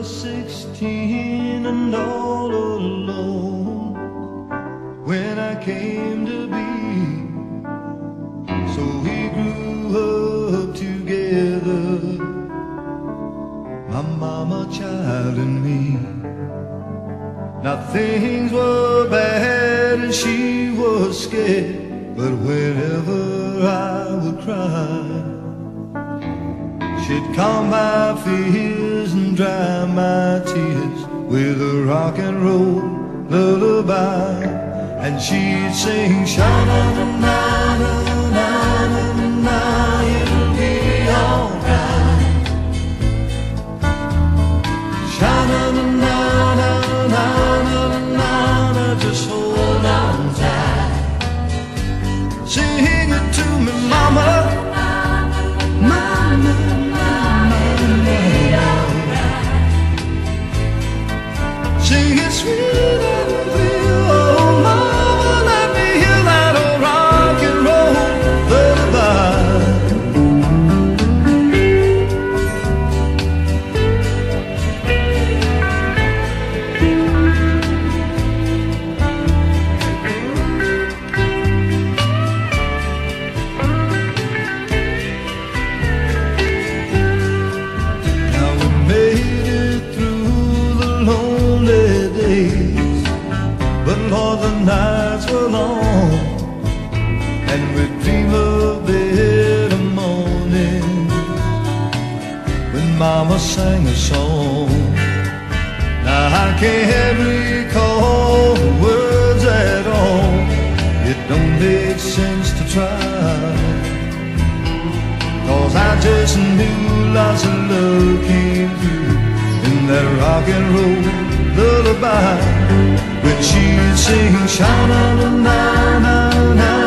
16 and all alone when I came to be. So we grew up together, my mama, child, and me. Now things were bad and she was scared, but whenever I would cry, she'd calm my fears and dry my tears with a rock and roll lullaby. And she'd sing, sha-na-na-na-na-na-na-na, it'll be alright. Sha-na-na-na-na-na-na-na, just hold on tight. Sing it to me, mama. Sing it sweet and clear, oh mama, let me hear that old rock and roll lullaby. Now we made it through the lonely days, but Lord, the nights were long, and we'd dream of better mornings when Mama sang a song. Now I can't recall the words at all, it don't make sense to try, 'cause I just knew lots of love came through in that rock and roll lullaby, when she'd sing, sha-na-na-na-na-na.